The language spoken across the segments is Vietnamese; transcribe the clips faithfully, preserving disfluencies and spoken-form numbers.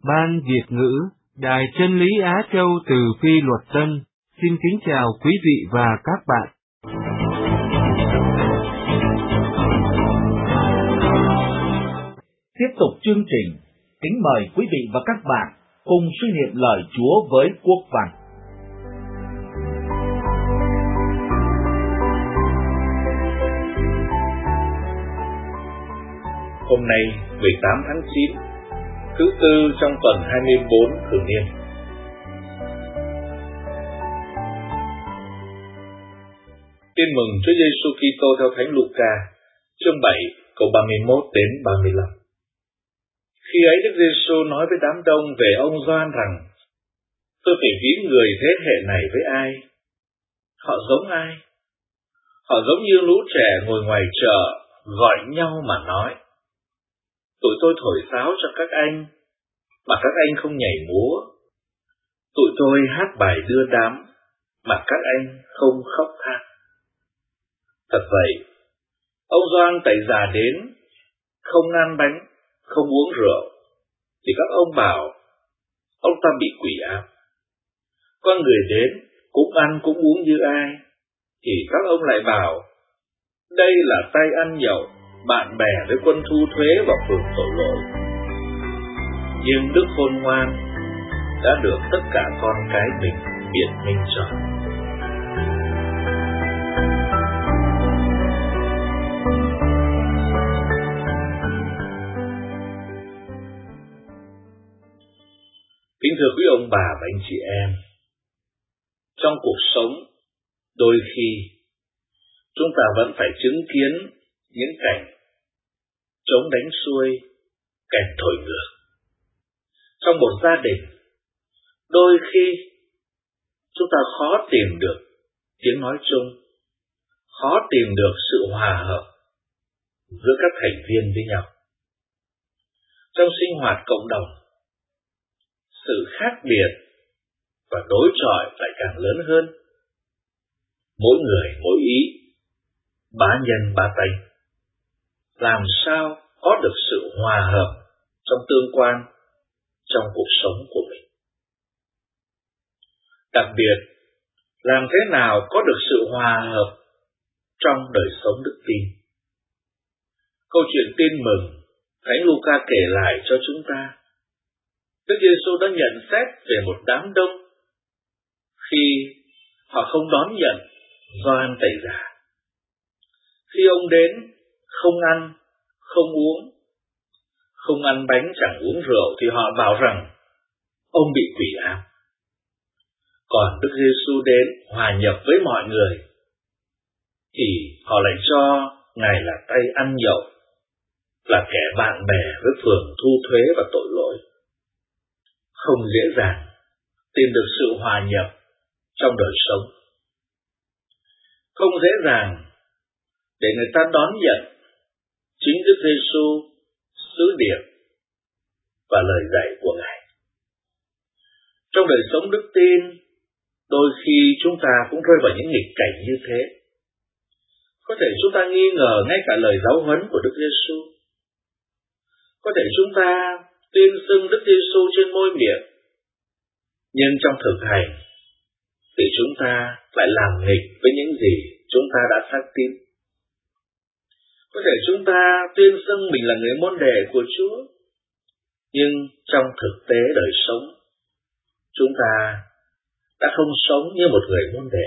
Ban Việt ngữ, Đài Chân lý Á Châu từ Phi Luật Tân, xin kính chào quý vị và các bạn. Tiếp tục chương trình, kính mời quý vị và các bạn cùng suy niệm lời Chúa với Quốc Văn. Hôm nay, mười tám tháng chín, thứ tư trong tuần hai mươi bốn thường niên. Tin mừng Chúa Giêsu Kitô theo Thánh Luca, chương bảy, câu ba mươi mốt đến ba mươi lăm. Khi ấy Đức Giêsu nói với đám đông về ông Gioan rằng: Tôi phải ví người thế hệ này với ai? Họ giống ai? Họ giống như lũ trẻ ngồi ngoài chợ, gọi nhau mà nói: Tụi tôi thổi sáo cho các anh, mà các anh không nhảy múa. Tụi tôi hát bài đưa đám, mà các anh không khóc than. Thật vậy, ông Gioan Tẩy Giả đến, không ăn bánh, không uống rượu, thì các ông bảo ông ta bị quỷ ám. Con người đến, cũng ăn cũng uống như ai, thì các ông lại bảo đây là tay ăn nhậu, bạn bè với quân thu thuế và phường tội lỗi. Nhưng Đức Khôn Ngoan đã được tất cả con cái mình biện minh cho. Kính thưa quý ông bà và anh chị em, trong cuộc sống, đôi khi chúng ta vẫn phải chứng kiến những cảnh trống đánh xuôi, kèn thổi ngược. Trong một gia đình, đôi khi chúng ta khó tìm được tiếng nói chung, khó tìm được sự hòa hợp giữa các thành viên với nhau. Trong sinh hoạt cộng đồng, sự khác biệt và đối chọi lại càng lớn hơn. Mỗi người mỗi ý, bá nhân bá tánh. Làm sao có được sự hòa hợp trong tương quan, trong cuộc sống của mình? Đặc biệt, làm thế nào có được sự hòa hợp trong đời sống đức tin? Câu chuyện tin mừng Thánh Luca kể lại cho chúng ta, Đức Giêsu đã nhận xét về một đám đông khi họ không đón nhận Gioan Tẩy Giả. Khi ông đến, không ăn, không uống, không ăn bánh chẳng uống rượu, thì họ bảo rằng ông bị quỷ ám. Còn Đức Giêsu đến hòa nhập với mọi người, thì họ lại cho Ngài là tay ăn nhậu, là kẻ bạn bè với phường thu thuế và tội lỗi. Không dễ dàng tìm được sự hòa nhập trong đời sống. Không dễ dàng để người ta đón nhận chính Đức Giêsu, sứ điệp và lời dạy của Ngài. Trong đời sống đức tin, đôi khi chúng ta cũng rơi vào những nghịch cảnh như thế. Có thể chúng ta nghi ngờ ngay cả lời giáo huấn của Đức Giêsu. Có thể chúng ta tuyên xưng Đức Giêsu trên môi miệng, nhưng trong thực hành thì chúng ta lại làm nghịch với những gì chúng ta đã xác tín. Có thể chúng ta tuyên xưng mình là người môn đệ của Chúa, nhưng trong thực tế đời sống, chúng ta đã không sống như một người môn đệ.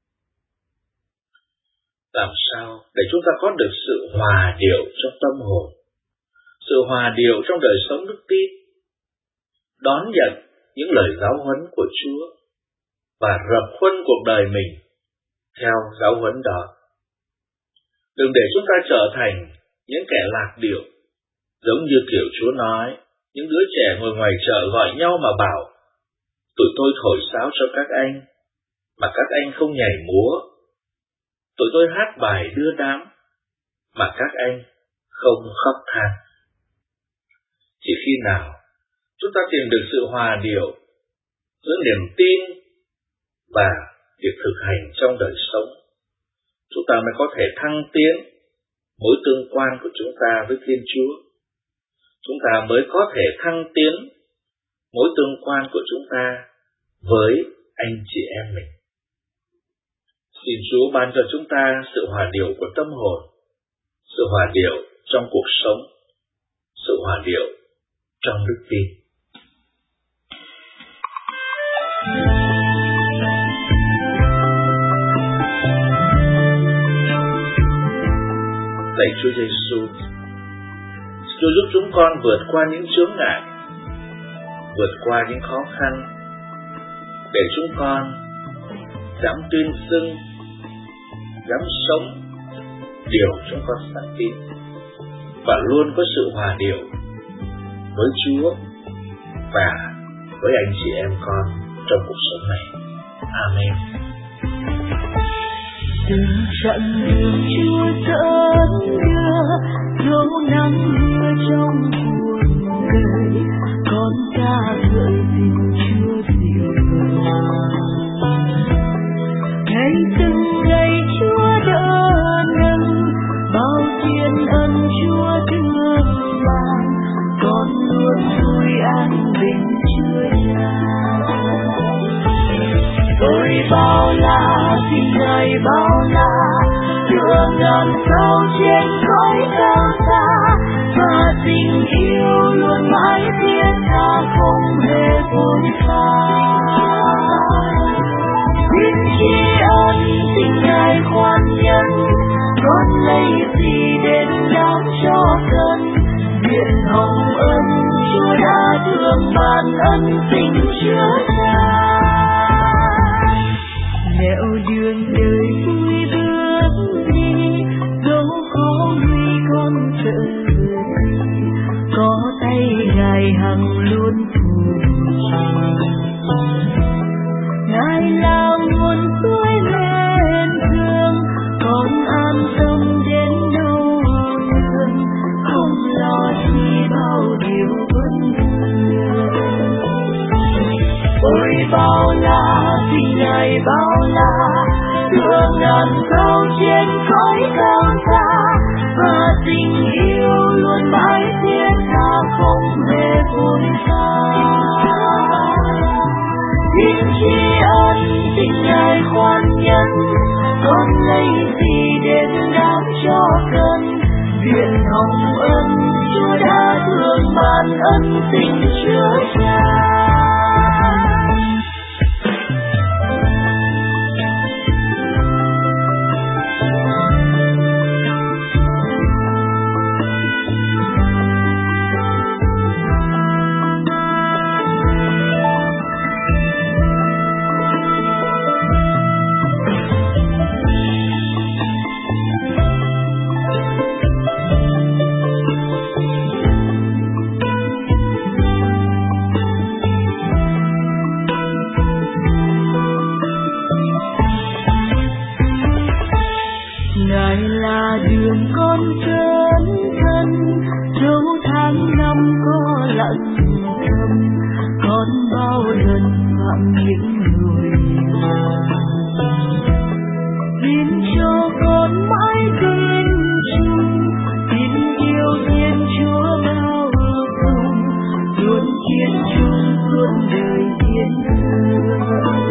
Làm sao để chúng ta có được sự hòa điệu trong tâm hồn, sự hòa điệu trong đời sống đức tin, đón nhận những lời giáo huấn của Chúa và rập khuân cuộc đời mình theo giáo huấn đó. Đừng để chúng ta trở thành những kẻ lạc điệu, giống như kiểu Chúa nói, những đứa trẻ ngồi ngoài chợ gọi nhau mà bảo: Tụi tôi thổi sáo cho các anh, mà các anh không nhảy múa. Tụi tôi hát bài đưa đám, mà các anh không khóc than. Chỉ khi nào chúng ta tìm được sự hòa điệu giữa niềm tin và việc thực hành trong đời sống, chúng ta mới có thể thăng tiến mối tương quan của chúng ta với Thiên Chúa. Chúng ta mới có thể thăng tiến mối tương quan của chúng ta với anh chị em mình. Xin Chúa ban cho chúng ta sự hòa điệu của tâm hồn, sự hòa điệu trong cuộc sống, sự hòa điệu trong đức tin. Lạy Chúa Giêsu, Chúa giúp chúng con vượt qua những chướng ngại, vượt qua những khó khăn, để chúng con dám tuyên xưng, dám sống điều chúng con xác tín, và luôn có sự hòa điệu với Chúa và với anh chị em con trong cuộc sống này. Amen. Từ chặng đường Chúa dẫn đưa, dấu nắng mưa trong cuộc đời, con ca ngợi tình Chúa dịu dàng. Ngày từng ngày Chúa đỡ nâng, bao thiên ân Chúa thương ban, con luôn vui an bình chưa tràn. Ôi bao la xin Ngài bao la, thương ngàn sao trên cõi cao xa, và tình yêu luôn mãi thiết tha không hề vội phai. Xin tri ân xin Ngài khoan nhân, con lấy gì đến đáng cho cần, nguyện hồng ân Chúa đã thương ban ân tình chứa chan. Nẻo đường đời vui bước đi, dẫu khó nguy con trở về, có tay Ngài hằng luôn phù trì. Ngài là nguồn suối lên thương, con an tâm đến đâu đường, không lo chi bao điều vẫn vương. Ôi bao la xin Ngài bao la, thương ngàn sao trên cõi cao xa, và tình yêu luôn mãi thiết tha không hề vội phai. Xin tri ân xin Ngài khoan nhân, con lấy gì đến đáng cho cần, nguyện hồng ân Chúa đã thương ban ân tình chứa chan. Ngài là đường con chân thân, dấu tháng năm có lặng thầm, con bao lần phạm những lỗi lầm. Xin cho con mãi tin chung, tin yêu Thiên Chúa bao dung, luôn chiến chung suốt đời thiên thương.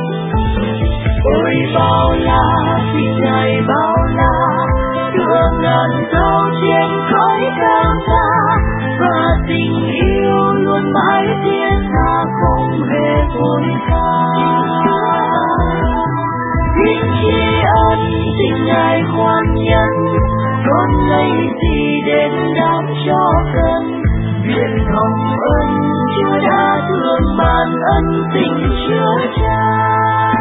Ôi bao la xin Ngài bao la, thương ngàn sao trên cõi cao xa, và tình yêu luôn mãi thiết tha không hề vội phai. Xin tri ân xin Ngài khoan nhân, con lấy gì đến đáng cho cần, nguyện hồng ân Chúa đã thương ban ân tình chứa chan.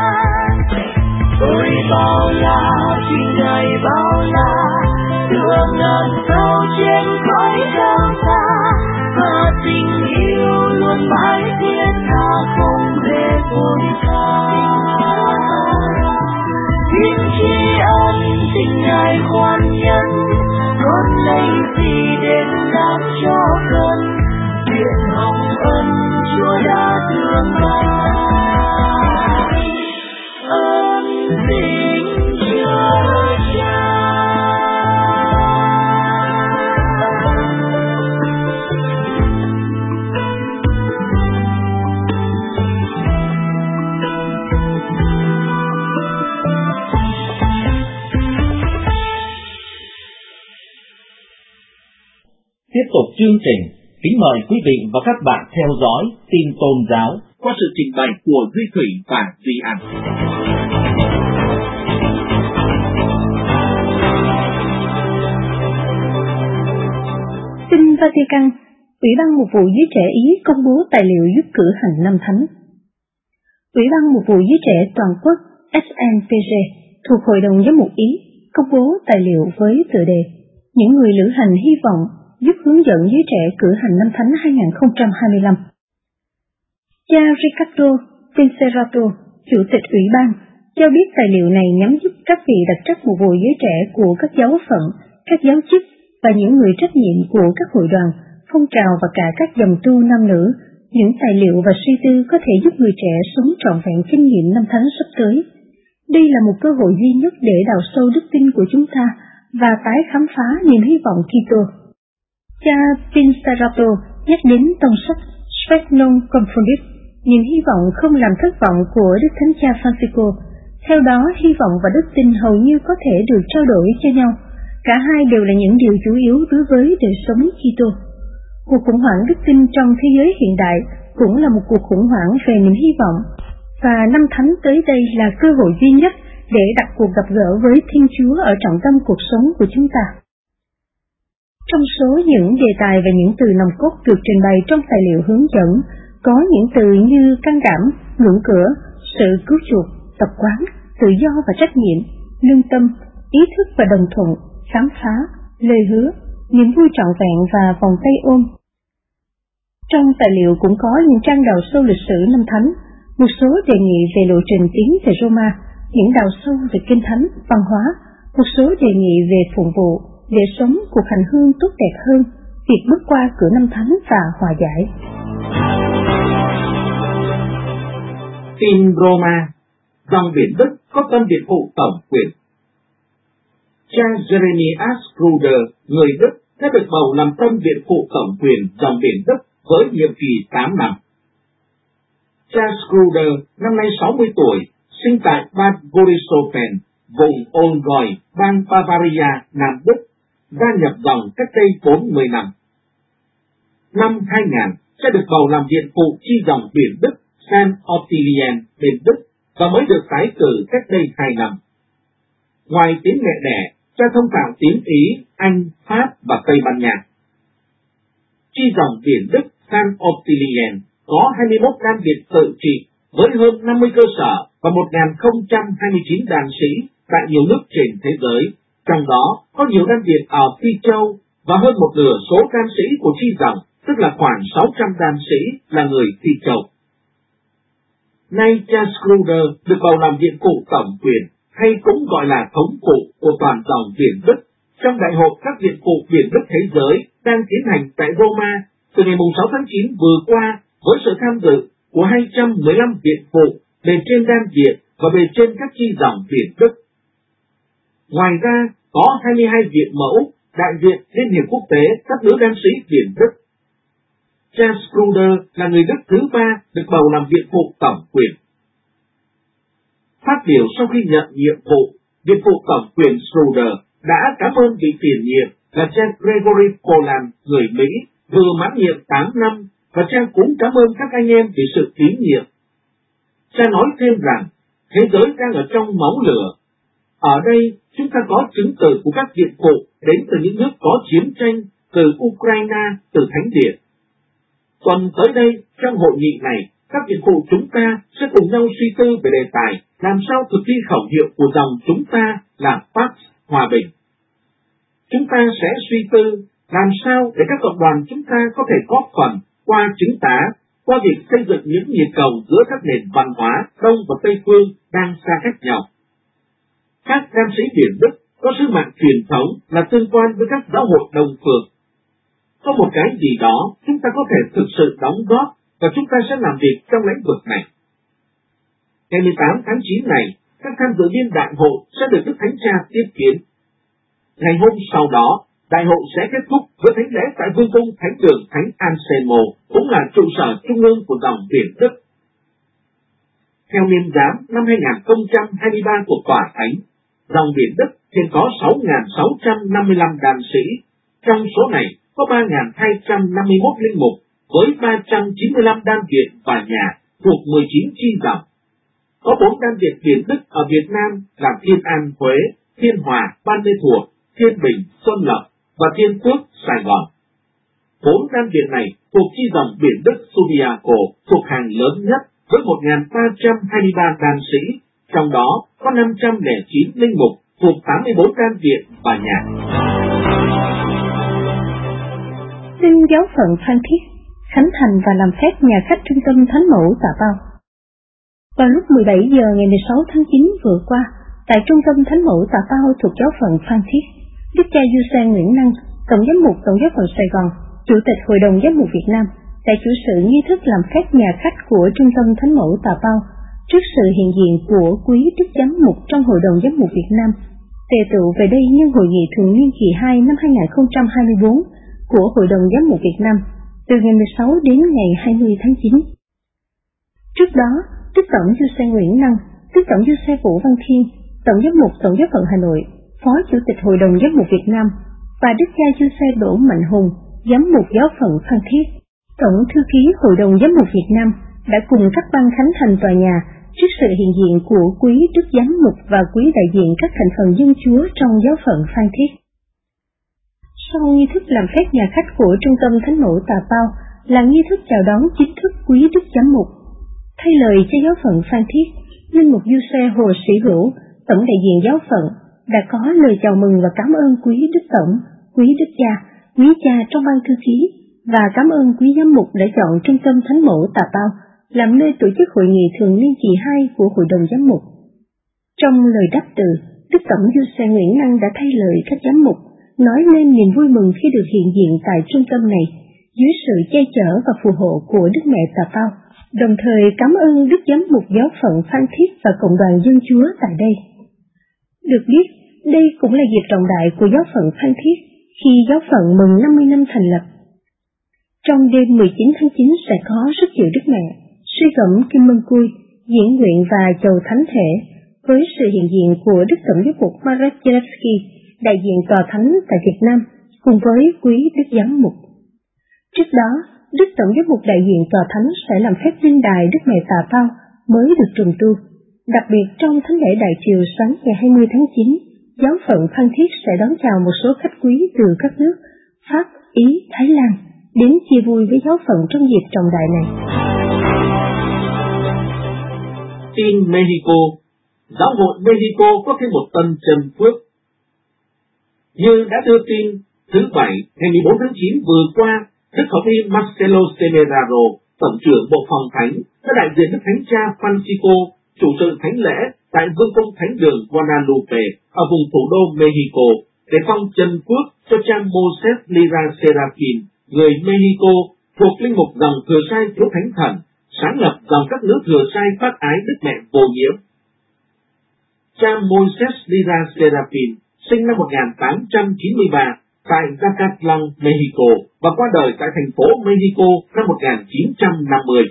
Ôi bao la xin Ngài bao la, thương ngàn sao trên cõi cao xa, và tình yêu luôn mãi thiết tha không hề vội phai. Xin tri ân xin Ngài khoan nhân, con lấy gì đến đáng cho cần, nguyện hồng ân Chúa đã thương ban ân tình chứa chan. chương trình, kính mời quý vị và các bạn theo dõi tin tôn giáo qua sự trình bày của Duy Thủy và Duy An. Tin Vatican, Ủy ban Mục vụ Giới Trẻ Ý công bố tài liệu giúp cử hành năm thánh. Ủy ban Mục vụ Giới Trẻ Toàn quốc S N P G thuộc Hội đồng Giám mục Ý công bố tài liệu với tựa đề Những người lữ hành hy vọng giúp hướng dẫn giới trẻ cử hành năm thánh hai không hai lăm. Cha Riccardo Vincerato, Chủ tịch Ủy ban, cho biết tài liệu này nhằm giúp các vị đặc trách mục vụ giới trẻ của các giáo phận, các giáo chức và những người trách nhiệm của các hội đoàn, phong trào và cả các dòng tu nam nữ, những tài liệu và suy tư có thể giúp người trẻ sống trọn vẹn kinh nghiệm năm thánh sắp tới. Đây là một cơ hội duy nhất để đào sâu đức tin của chúng ta và tái khám phá niềm hy vọng Kitô. Cha Vincerato nhắc đến tông sách Spes non confundit, niềm hy vọng không làm thất vọng của Đức Thánh Cha Francisco. Theo đó, hy vọng và đức tin hầu như có thể được trao đổi cho nhau. Cả hai đều là những điều chủ yếu đối với đời sống Kitô. Cuộc khủng hoảng đức tin trong thế giới hiện đại cũng là một cuộc khủng hoảng về niềm hy vọng, và năm thánh tới đây là cơ hội duy nhất để đặt cuộc gặp gỡ với Thiên Chúa ở trọng tâm cuộc sống của chúng ta. Trong số những đề tài và những từ nòng cốt được trình bày trong tài liệu hướng dẫn, có những từ như can đảm, ngưỡng cửa, sự cứu chuộc, tập quán, tự do và trách nhiệm, lương tâm, ý thức và đồng thuận, khám phá, lời hứa, niềm vui trọn vẹn và vòng tay ôm. Trong tài liệu cũng có những trang đào sâu lịch sử năm thánh, một số đề nghị về lộ trình tiến về Roma, những đào sâu về kinh thánh, văn hóa, một số đề nghị về phụng vụ, để sống cuộc hành hương tốt đẹp hơn, việc bước qua cửa năm thánh và hòa giải. Tin Roma, dòng biển Đức có tân Viện Phụ Tổng quyền. Cha Jeremias Kruder, người Đức, đã được bầu làm tân Viện Phụ Tổng quyền dòng biển Đức với nhiệm kỳ tám năm. Cha Kruder năm nay sáu mươi tuổi, sinh tại Bad Gorishofen, vùng Allgäu, bang Bavaria, Nam Đức, gia nhập dòng cách đây bốn mươi năm. Năm hai nghìn, sẽ được bầu làm Viện Phụ chi dòng biển Đức Saint Ottilien bên Đức và mới được tái cử cách đây hai năm. Ngoài tiếng mẹ đẻ, cha thông thạo tiếng Ý, Anh, Pháp và Tây Ban Nha. Chi dòng biển Đức Saint Ottilien có hai mươi mốt đan viện tự trị với hơn năm mươi cơ sở và một nghìn không trăm hai mươi chín đan sĩ tại nhiều nước trên thế giới. Trong đó có nhiều đan viện ở Phi Châu và hơn một nửa số đan sĩ của chi dòng, tức là khoảng sáu trăm đan sĩ, là người Phi Châu. Nay cha Kruder được bầu làm Viện Phụ Tổng quyền, hay cũng gọi là thống phụ của toàn dòng biển Đức, trong Đại hội các Viện Phụ biển Đức thế giới đang tiến hành tại Roma từ ngày sáu tháng chín vừa qua, với sự tham dự của hai trăm mười lăm viện phụ bề trên đan viện và bề trên các chi dòng biển Đức. Ngoài ra, có hai mươi hai viện mẫu, đại diện Liên hiệp quốc tế các nữ đan sĩ biển Đức. Cha Kruder là người Đức thứ ba được bầu làm Viện Phụ Tổng quyền. Phát biểu sau khi nhận nhiệm vụ, Viện Phụ Tổng quyền Kruder đã cảm ơn vị tiền nhiệm là cha Gregory Poland, người Mỹ, vừa mãn nhiệm tám năm, và cha cũng cảm ơn các anh em vì sự tín nhiệm. Cha nói thêm rằng, thế giới đang ở trong máu lửa. Ở đây, chúng ta có chứng từ của các viện phụ đến từ những nước có chiến tranh, từ Ukraine, từ Thánh Địa. Tuần tới đây, trong hội nghị này, các viện phụ chúng ta sẽ cùng nhau suy tư về đề tài làm sao thực thi khẩu hiệu của dòng chúng ta là Pax, hòa bình. Chúng ta sẽ suy tư làm sao để các cộng đoàn chúng ta có thể góp phần qua chứng tá, qua việc xây dựng những nhịp cầu giữa các nền văn hóa Đông và Tây phương đang xa cách nhau. Các đan sĩ biển Đức có sứ mạng truyền thống là tương quan với các giáo hội Đông phương. Có một cái gì đó chúng ta có thể thực sự đóng góp và chúng ta sẽ làm việc trong lĩnh vực này. Ngày mười tám tháng chín này, các tham dự viên đại hội sẽ được Đức Thánh Cha tiếp kiến. Ngày hôm sau đó, đại hội sẽ kết thúc với thánh lễ tại vương cung Thánh đường Thánh Anselmo, cũng là trụ sở trung ương của dòng biển Đức. Theo niên giám năm hai nghìn không trăm hai mươi ba của Tòa Thánh, dòng biển Đức hiện có sáu nghìn sáu trăm năm mươi lăm đan sĩ. Trong số này có ba nghìn hai trăm năm mươi mốt linh mục với ba trăm chín mươi lăm đan viện và nhà thuộc mười chín chi dòng. Có bốn đan viện Điển Đức ở Việt Nam là Thiên An, Huế, Thiên Hòa, Ban Mê Thuột, Thiên Bình, Xuân Lộc và Thiên Phước, Sài Gòn. Bốn đan viện này thuộc chi dòng Điển Đức Subiaco thuộc hàng lớn nhất với một nghìn ba trăm hai mươi ba đan sĩ, trong đó có năm trăm lẻ chín linh mục thuộc tám mươi bốn đan viện và nhà. Tin giáo phận Phan Thiết khánh thành và làm phép nhà khách trung tâm Thánh Mẫu Tà Bao. Vào lúc mười bảy giờ ngày mười sáu tháng chín vừa qua, tại trung tâm Thánh Mẫu Tà Bao thuộc giáo phận Phan Thiết, Đức cha Giuse Nguyễn Năng, Tổng giám mục Tổng giáo phận Sài Gòn, Chủ tịch Hội đồng Giám mục Việt Nam, đã chủ sự nghi thức làm phép nhà khách của trung tâm Thánh Mẫu Tà Bao trước sự hiện diện của quý Đức Giám mục trong Hội đồng Giám mục Việt Nam, tề tựu về đây nhân hội nghị thường niên kỳ hai năm hai nghìn không trăm hai mươi tư của Hội đồng Giám mục Việt Nam từ ngày mười sáu đến ngày hai mươi tháng chín. Trước đó, Đức Tổng Giuse Nguyễn Năng, Đức Tổng Giuse Vũ Văn Thiên, Tổng giám mục Tổng giáo phận Hà Nội, Phó Chủ tịch Hội đồng Giám mục Việt Nam và Đức cha Giuse Đỗ Mạnh Hùng, Giám mục giáo phận Phan Thiết, Tổng thư ký Hội đồng Giám mục Việt Nam đã cùng các ban khánh thành tòa nhà trước sự hiện diện của quý Đức Giám mục và quý đại diện các thành phần dân Chúa trong giáo phận Phan Thiết. Sau nghi thức làm phép nhà khách của trung tâm Thánh Mẫu Tà Bao là nghi thức chào đón chính thức quý Đức Giám mục. Thay lời cho giáo phận Phan Thiết, linh mục Giuse Hồ Sĩ Hữu, Tổng đại diện giáo phận, đã có lời chào mừng và cảm ơn quý Đức Tổng, quý Đức Cha, quý cha trong ban thư ký và cảm ơn quý giám mục đã chọn trung tâm Thánh Mẫu Tà Bao làm nơi tổ chức hội nghị thường niên kỳ hai của Hội đồng Giám mục. Trong lời đáp từ, Đức Tổng Giuse Nguyễn Năng đã thay lời các giám mục, nói lên niềm vui mừng khi được hiện diện tại trung tâm này, dưới sự che chở và phù hộ của Đức Mẹ Tà Bao, đồng thời cảm ơn Đức Giám mục giáo phận Phan Thiết và cộng đoàn dân Chúa tại đây. Được biết, đây cũng là dịp trọng đại của giáo phận Phan Thiết khi giáo phận mừng năm mươi năm thành lập. Trong đêm mười chín tháng chín sẽ có rất nhiều Đức Mẹ, suy gẫm Kim Mân Cui, diễn nguyện và chầu thánh thể, với sự hiện diện của Đức Tổng giám mục Marek Jelewski, đại diện tòa thánh tại Việt Nam, cùng với quý Đức Giám mục. Trước đó, Đức Tổng giám mục đại diện tòa thánh sẽ làm phép linh đài Đức Mẹ Tà Bao mới được trùng tu. Đặc biệt trong thánh lễ đại triều sáng ngày hai mươi tháng chín, giáo phận Phan Thiết sẽ đón chào một số khách quý từ các nước Pháp, Ý, Thái Lan đến chia vui với giáo phận trong dịp trọng đại này. Tin Mexico. Giáo hội Mexico có thêm một tân chân phước. Như đã đưa tin, thứ Bảy ngày mười bốn tháng chín vừa qua, Đức Hồng y Marcelo Semeraro, Tổng trưởng Bộ Phòng Thánh, đã đại diện Đức Thánh Cha Francisco chủ sự thánh lễ tại Vương cung Thánh đường Guadalupe ở vùng thủ đô Mexico để phong chân phước cho cha Moses Lira Serafin, người Mexico thuộc linh mục dòng thừa sai Chúa Thánh Thần, sáng lập dòng các nữ thừa sai phát ái Đức Mẹ vô nhiễm. Cha Moses Lira Serafin sinh năm một nghìn tám trăm chín mươi ba tại Zacatlán, Mexico và qua đời tại thành phố Mexico năm một nghìn chín trăm năm mươi.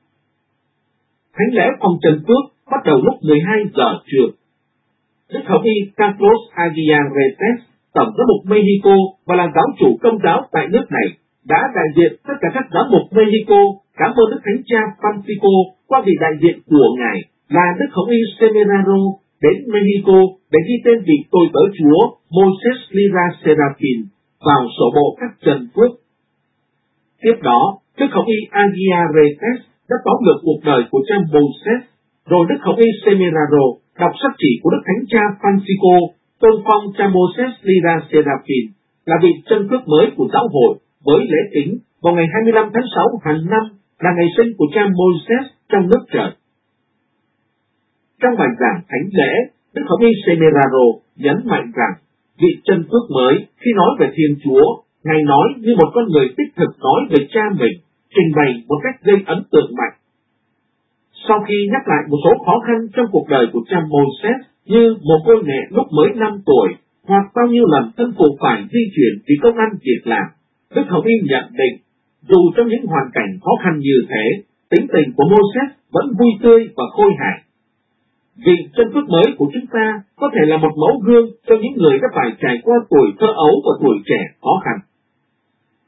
Thánh lễ phong trần phước bắt đầu lúc mười hai giờ trưa. Đức Hồng y Carlos Aguilar Retes, Tổng giám mục Mexico và là giáo chủ công giáo tại nước này, đã đại diện tất cả các giáo mục Mexico cảm ơn Đức Thánh Cha Francisco qua vị đại diện của Ngài là Đức Hồng y Semeraro đến Mexico để ghi tên vị tôi tớ Chúa Moses Lira Serafin vào sổ bộ các trần phước. Tiếp đó, Đức Hồng y Aguilar Retes đã tóm lược cuộc đời của cha Moses, rồi Đức Hồng y Semeraro đọc sách chỉ của Đức Thánh Cha Francisco tôn phong cha Moses Lira Serafin là vị chân phước mới của giáo hội với lễ kính vào ngày hai mươi lăm tháng sáu hàng năm là ngày sinh của cha Moses trong nước trời. Trong bài giảng thánh lễ, Đức Hồng y Semeraro nhấn mạnh rằng vị chân phước mới khi nói về Thiên Chúa, Ngài nói như một con người tích thực nói về cha mình, trình bày một cách gây ấn tượng mạnh. Sau khi nhắc lại một số khó khăn trong cuộc đời của cha Moses như một cô mẹ lúc mới năm tuổi hoặc bao nhiêu lần thân phụ phải di chuyển vì công ăn việc làm, Đức Hồng y nhận định dù trong những hoàn cảnh khó khăn như thế, tính tình của Moses vẫn vui tươi và khôi hài. Vị chân phước mới của chúng ta có thể là một mẫu gương cho những người đã phải trải qua tuổi thơ ấu và tuổi trẻ khó khăn.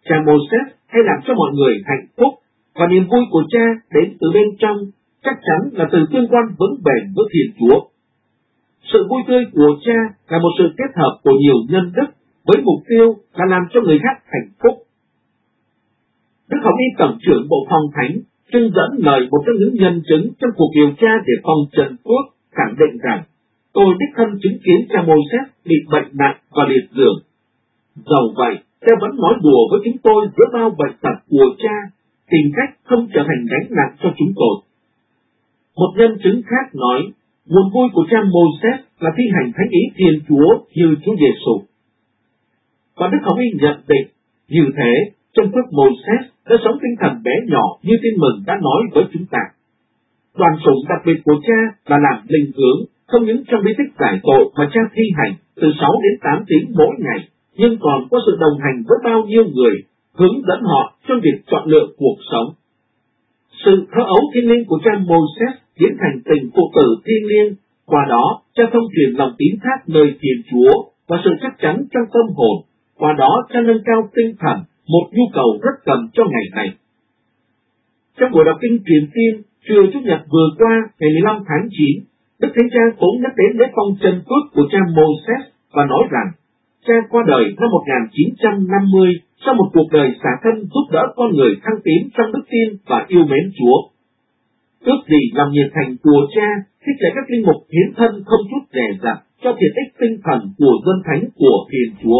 cha Moses hay làm cho mọi người hạnh phúc, và niềm vui của cha đến từ bên trong, chắc chắn là từ tương quan vững bền với Thiên Chúa. Sự vui tươi của cha là một sự kết hợp của nhiều nhân đức với mục tiêu là làm cho người khác hạnh phúc. Đức Hồng Y Tổng trưởng Bộ Phong Thánh trưng dẫn lời một trong những nhân chứng trong cuộc điều tra để phòng Trần Quốc khẳng định rằng: tôi đích thân chứng kiến cha Moses bị bệnh nặng và liệt giường. Dầu vậy, cha vẫn nói đùa với chúng tôi giữa bao bệnh tật của cha, tìm cách không trở thành gánh nặng cho chúng tôi. Một nhân chứng khác nói, nguồn vui của cha Moses là thi hành thánh ý Thiên Chúa như Chúa Giêsu. Và Đức Hồng Y nhận định, như thế, trong phước Moses đã sống tinh thần bé nhỏ như Tin Mừng đã nói với chúng ta. Đoàn sủng đặc biệt của cha là làm linh hướng, không những trong bí tích giải tội mà cha thi hành từ sáu đến tám tiếng mỗi ngày, nhưng còn có sự đồng hành với bao nhiêu người, hướng dẫn họ trong việc chọn lựa cuộc sống. Sự thơ ấu thiên liêng của cha Moses biến thành tình phụ tử thiên liêng, qua đó cha thông truyền lòng tín thác nơi Thiên Chúa và sự chắc chắn trong tâm hồn, qua đó cha nâng cao tinh thần, một nhu cầu rất cần cho ngày này. Trong buổi đọc kinh truyền tin trưa Chủ nhật vừa qua ngày mười lăm tháng chín, Đức Thánh Cha cũng nhắc đến lễ phong chân phước của cha Moses và nói rằng cha qua đời năm một nghìn chín trăm năm mươi sau một cuộc đời xả thân giúp đỡ con người thăng tiến trong đức tin và yêu mến Chúa. Ước gì lòng nhiệt thành của cha khích lệ các linh mục hiến thân không chút dè dặt cho tiện ích tinh thần của dân thánh của Thiên Chúa.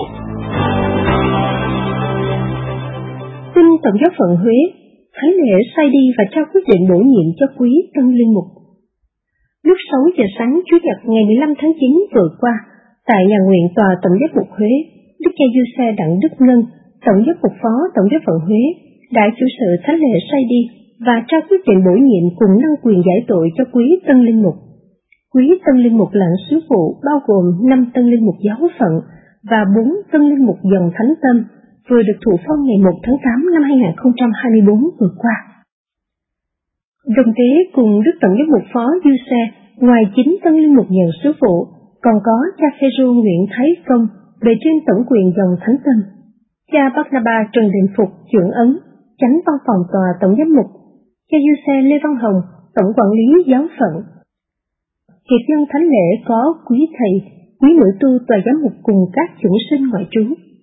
Xin Tổng giáo phận Huế, Thánh lễ sai đi và trao quyết định bổ nhiệm cho quý tân linh mục. Lúc sáu giờ sáng Chủ nhật ngày mười lăm tháng chín vừa qua, tại nhà nguyện tòa Tổng giám mục Huế, Đức cha Du Xe Đặng Đức Ngân, Tổng giám mục phó Tổng giáo phận Huế, đã chủ sự thánh lễ sai đi và trao quyết định bổ nhiệm cùng năng quyền giải tội cho quý tân linh mục. Quý tân linh mục lãnh sứ vụ bao gồm năm tân linh mục giáo phận và bốn tân linh mục dòng thánh tâm vừa được thụ phong ngày một tháng tám năm hai nghìn không trăm hai mươi tư vừa qua. Đồng tế cùng Đức Tổng giám mục phó Du Xe, ngoài chín tân linh mục nhận sứ vụ, còn có cha Phêrô Nguyễn Thái Công bề trên tổng quyền dòng thánh tâm, cha Barnaba Trần Đình Phục trưởng ấn, chánh văn phòng tòa tổng giám mục, cha Du Xe Lê Văn Hồng tổng quản lý giáo phận. Hiệp nhân thánh lễ có quý thầy, quý nữ tu tòa giám mục cùng các chủng sinh ngoại trú.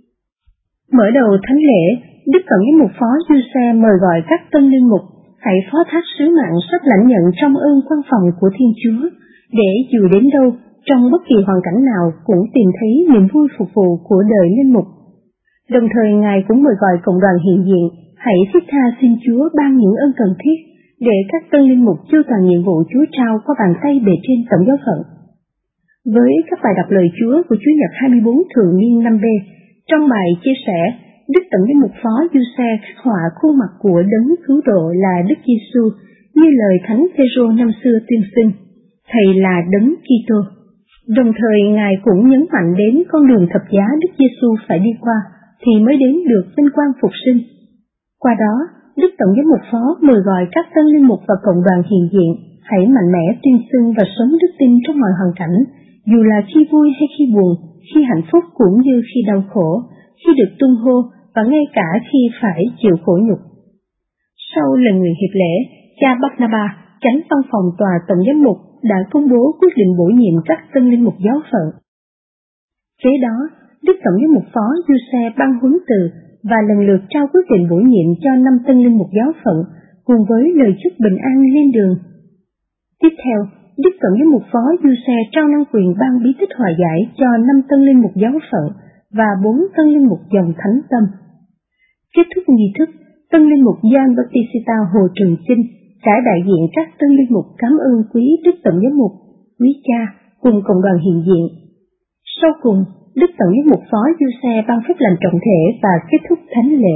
Mở đầu thánh lễ, Đức Tổng giám mục phó Du Xe mời gọi các tân linh mục hãy phó thác sứ mạng sắp lãnh nhận trong ơn quan phòng của Thiên Chúa, để dù đến đâu, trong bất kỳ hoàn cảnh nào cũng tìm thấy niềm vui phục vụ của đời linh mục. Đồng thời Ngài cũng mời gọi cộng đoàn hiện diện hãy thiết tha xin Chúa ban những ơn cần thiết để các tân linh mục chu toàn nhiệm vụ Chúa trao qua bàn tay bề trên tổng giáo phận. Với các bài đọc lời Chúa của Chủ nhật hai mươi tư thường niên năm B, trong bài chia sẻ, Đức Tổng giám mục phó Du Xe khắc họa khuôn mặt của đấng cứu độ là Đức Giêsu như lời Thánh Phêrô năm xưa tuyên xưng, Thầy là đấng Kitô. Đồng thời Ngài cũng nhấn mạnh đến con đường thập giá Đức Giêsu phải đi qua thì mới đến được vinh quang phục sinh. Qua đó, Đức Tổng giám mục phó mời gọi các tân linh mục và cộng đoàn hiện diện hãy mạnh mẽ tuyên xưng và sống đức tin trong mọi hoàn cảnh, dù là khi vui hay khi buồn, khi hạnh phúc cũng như khi đau khổ, khi được tung hô và ngay cả khi phải chịu khổ nhục. Sau lần nguyện hiệp lễ, cha Barnaba, chánh văn phòng tòa tổng giám mục đã công bố quyết định bổ nhiệm các tân linh mục giáo phận. Kế đó, Đức Tổng giám mục phó Du Xe ban huấn từ và lần lượt trao quyết định bổ nhiệm cho năm tân linh mục giáo phận cùng với lời chúc bình an lên đường. Tiếp theo, Đức Tổng giám mục phó Du Xe trao năng quyền ban bí tích hòa giải cho năm tân linh mục giáo phận và bốn tân linh mục dòng thánh tâm. Kết thúc nghi thức, tân linh mục Giang Bautista Hồ Trừng Chinh đã đại diện các tân linh mục cảm ơn quý Đức Tổng giám mục, quý cha cùng cộng đoàn hiện diện. Sau cùng, Đức Tổng giám mục phó Du Xe ban phép lành trọng thể và kết thúc thánh lễ.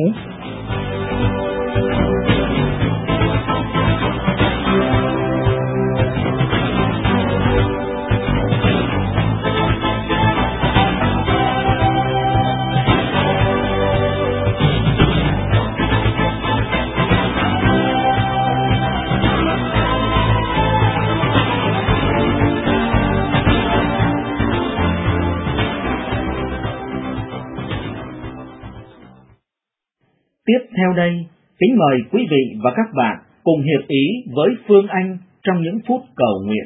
Tiếp theo đây, kính mời quý vị và các bạn cùng hiệp ý với Phương Anh trong những phút cầu nguyện.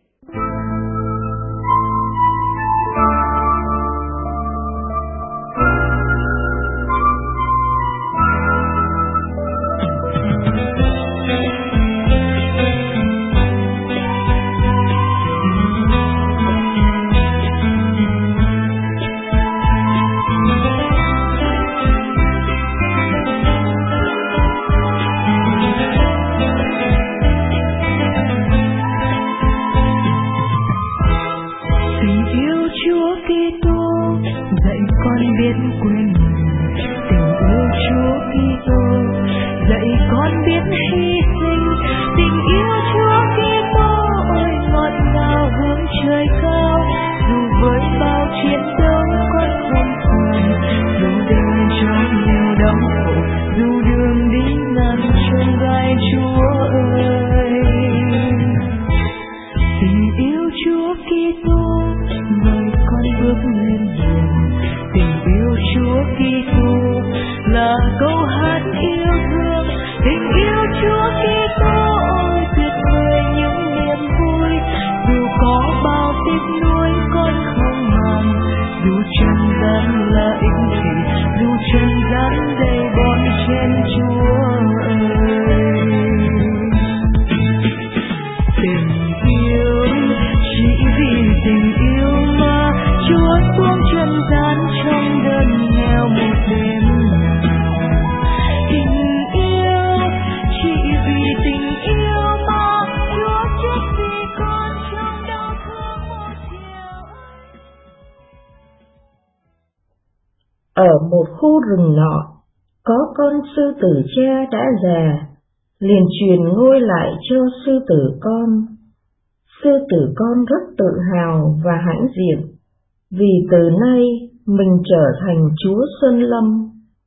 Ở một khu rừng nọ, có con sư tử cha đã già, liền truyền ngôi lại cho sư tử con. Sư tử con rất tự hào và hãnh diện, vì từ nay mình trở thành chúa Sơn Lâm.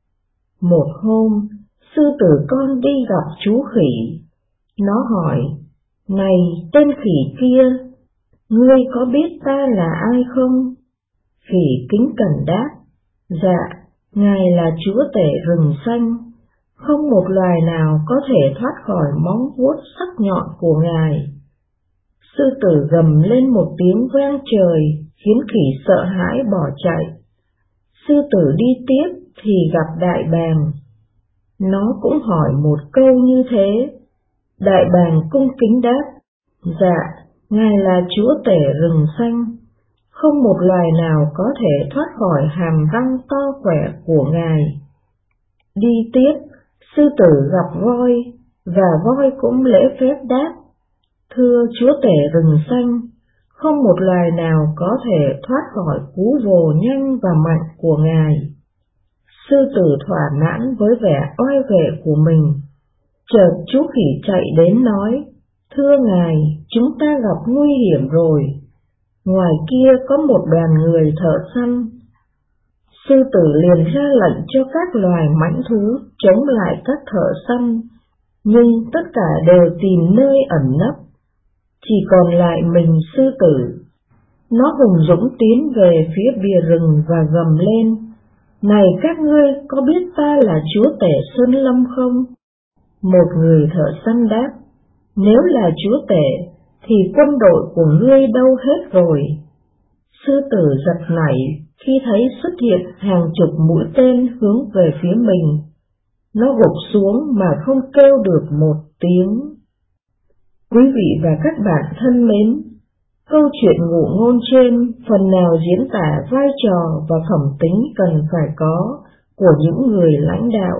Một hôm, sư tử con đi gặp chú khỉ. Nó hỏi, này tên khỉ kia, ngươi có biết ta là ai không? Khỉ kính cẩn đáp, dạ, ngài là chúa tể rừng xanh, không một loài nào có thể thoát khỏi móng vuốt sắc nhọn của ngài. Sư tử gầm lên một tiếng vang trời, khiến khỉ sợ hãi bỏ chạy. Sư tử đi tiếp thì gặp đại bàng. Nó cũng hỏi một câu như thế. Đại bàng cung kính đáp, dạ, ngài là chúa tể rừng xanh, không một loài nào có thể thoát khỏi hàm răng to khỏe của ngài. Đi tiếp, sư tử gặp voi, và voi cũng lễ phép đáp, thưa chúa tể rừng xanh, không một loài nào có thể thoát khỏi cú vồ nhanh và mạnh của ngài. Sư tử thỏa mãn với vẻ oai vệ của mình. Chợt chú khỉ chạy đến nói, thưa ngài, chúng ta gặp nguy hiểm rồi. Ngoài kia có một đoàn người thợ săn. Sư tử liền ra lệnh cho các loài mãnh thú chống lại các thợ săn, nhưng tất cả đều tìm nơi ẩn nấp. Chỉ còn lại mình sư tử. Nó hùng dũng tiến về phía bìa rừng và gầm lên, này các ngươi có biết ta là chúa tể Sơn Lâm không? Một người thợ săn đáp, nếu là chúa tể, thì quân đội của ngươi đâu hết rồi. Sư tử giật nảy khi thấy xuất hiện hàng chục mũi tên hướng về phía mình. Nó gục xuống mà không kêu được một tiếng. Quý vị và các bạn thân mến, câu chuyện ngụ ngôn trên phần nào diễn tả vai trò và phẩm tính cần phải có của những người lãnh đạo.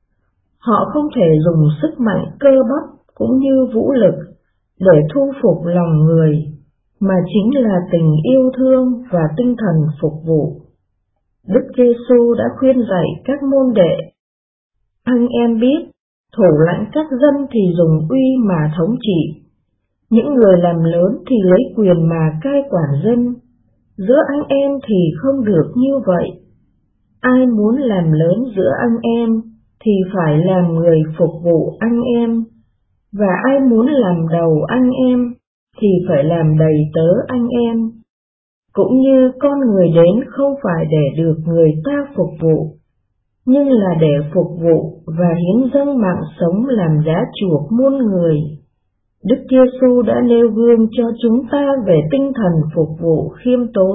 Họ không thể dùng sức mạnh cơ bắp cũng như vũ lực để thu phục lòng người, mà chính là tình yêu thương và tinh thần phục vụ. Đức Giêsu đã khuyên dạy các môn đệ, anh em biết, thủ lãnh các dân thì dùng uy mà thống trị, những người làm lớn thì lấy quyền mà cai quản dân. Giữa anh em thì không được như vậy. Ai muốn làm lớn giữa anh em thì phải làm người phục vụ anh em, và ai muốn làm đầu anh em thì phải làm đầy tớ anh em. Cũng như con người đến không phải để được người ta phục vụ, nhưng là để phục vụ và hiến dâng mạng sống làm giá chuộc muôn người. Đức Giêsu đã nêu gương cho chúng ta về tinh thần phục vụ khiêm tốn.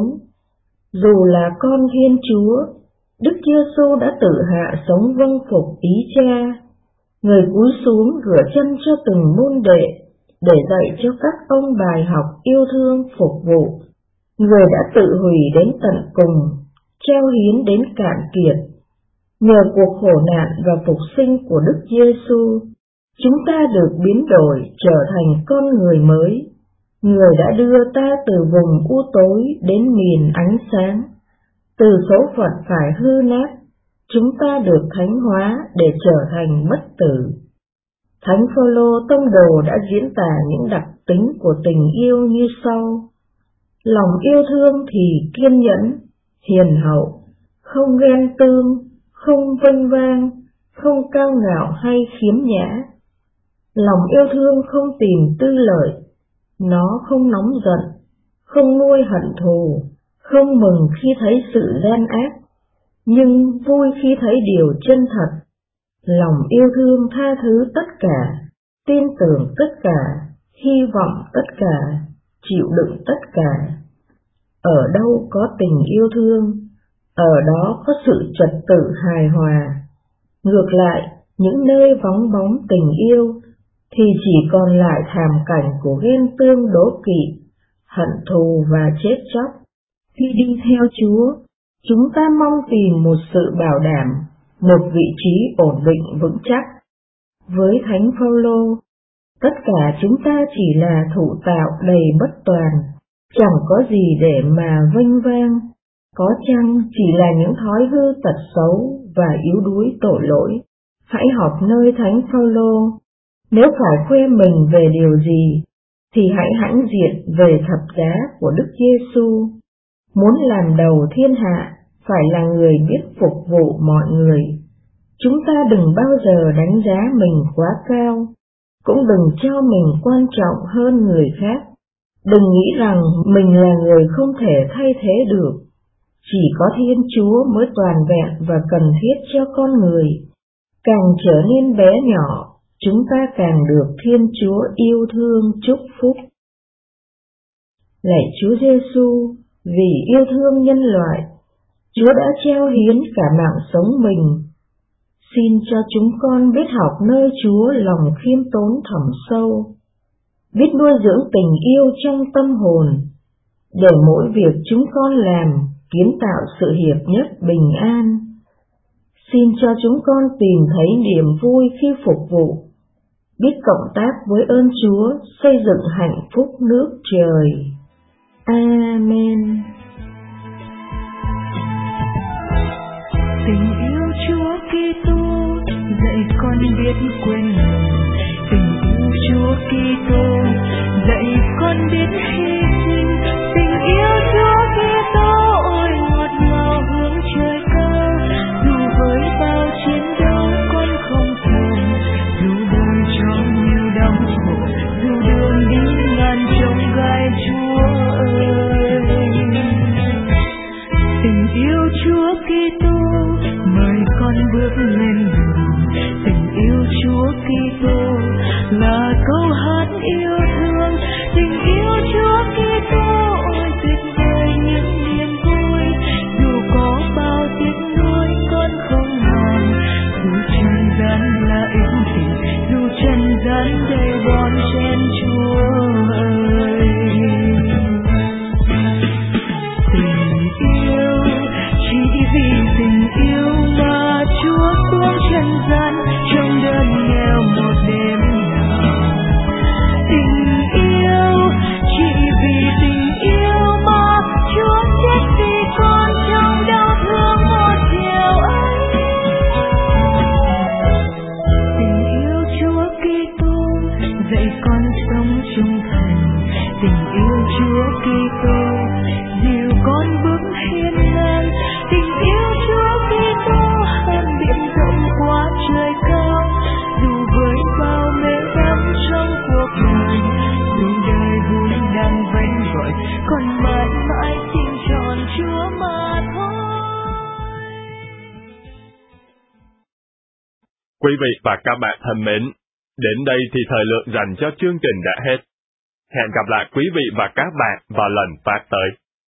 Dù là con Thiên Chúa, Đức Giêsu đã tự hạ sống vâng phục ý Cha. Người cúi xuống rửa chân cho từng môn đệ để dạy cho các ông bài học yêu thương phục vụ. Người đã tự hủy đến tận cùng, treo hiến đến cạn kiệt. Nhờ cuộc khổ nạn và phục sinh của Đức Giêsu, chúng ta được biến đổi trở thành con người mới. Người đã đưa ta từ vùng u tối đến miền ánh sáng. Từ số phận phải hư nát, chúng ta được thánh hóa để trở thành bất tử. Thánh Phaolô tông đồ đã diễn tả những đặc tính của tình yêu như sau: lòng yêu thương thì kiên nhẫn, hiền hậu, không ghen tương, không vênh vang, không cao ngạo hay khiếm nhã. Lòng yêu thương không tìm tư lợi, nó không nóng giận, không nuôi hận thù, không mừng khi thấy sự gian ác, nhưng vui khi thấy điều chân thật. Lòng yêu thương tha thứ tất cả, tin tưởng tất cả, hy vọng tất cả, chịu đựng tất cả. Ở đâu có tình yêu thương, ở đó có sự trật tự hài hòa. Ngược lại, những nơi vắng bóng tình yêu thì chỉ còn lại thảm cảnh của ghen tương đố kỵ, hận thù và chết chóc. Khi đi theo Chúa, chúng ta mong tìm một sự bảo đảm, một vị trí ổn định vững chắc. Với Thánh Phaolô, tất cả chúng ta chỉ là thụ tạo đầy bất toàn, chẳng có gì để mà vênh vang, có chăng chỉ là những thói hư tật xấu và yếu đuối tội lỗi. Hãy học nơi Thánh Phaolô, nếu phải khoe mình về điều gì, thì hãy hãnh diện về thập giá của Đức Giêsu. Muốn làm đầu thiên hạ, phải là người biết phục vụ mọi người. Chúng ta đừng bao giờ đánh giá mình quá cao, cũng đừng cho mình quan trọng hơn người khác. Đừng nghĩ rằng mình là người không thể thay thế được. Chỉ có Thiên Chúa mới toàn vẹn và cần thiết cho con người. Càng trở nên bé nhỏ, chúng ta càng được Thiên Chúa yêu thương chúc phúc. Lạy Chúa Giêsu, vì yêu thương nhân loại, Chúa đã treo hiến cả mạng sống mình. Xin cho chúng con biết học nơi Chúa lòng khiêm tốn thẳm sâu, biết nuôi dưỡng tình yêu trong tâm hồn, để mỗi việc chúng con làm kiến tạo sự hiệp nhất bình an. Xin cho chúng con tìm thấy niềm vui khi phục vụ, biết cộng tác với ơn Chúa xây dựng hạnh phúc nước trời. Amen. Tình yêu Chúa Kitô dạy con biết quên mình. Tình yêu Chúa Kitô dạy con biết hy sinh. Tình yêu Chúa Kitô ôi ngọt ngào hướng trời cao. Dù với bao chiến đấu con không thường, dù đời cho nhiều đau khổ, dù đường đi ngàn chông gai Chúa ơi. Tình yêu Chúa Kitô mời con bước lên đường. Tình yêu Chúa Kitô là câu hát yêu thương. Tình yêu Chúa Kitô ôi tuyệt vời những niềm vui. Dù có bao tiếc nuối con không màng, dù trần gian là ích kỷ, dù trần gian đầy bon chen Chúa ơi. Tình yêu chỉ vì tình yêu mà Chúa xuống trần gian trong đơn nghèo một đêm nào. Tình yêu chỉ vì tình yêu mà Chúa chết vì con trong đau thương một chiều ấy. Tình yêu Chúa Kitô dạy con sống trung thành. Tình yêu Chúa Kitô dìu con bước hiên ngang. Tình yêu Chúa Kitô hơn biển rộng quá trời cao. Dù với bao mê đắm trong cuộc đời, dù đời vui đang vẫy gọi, còn mãi mãi xin trọn Chúa mà thôi. Quý vị và các bạn thân mến, đến đây thì thời lượng dành cho chương trình đã hết. Hẹn gặp lại quý vị và các bạn vào lần phát tới.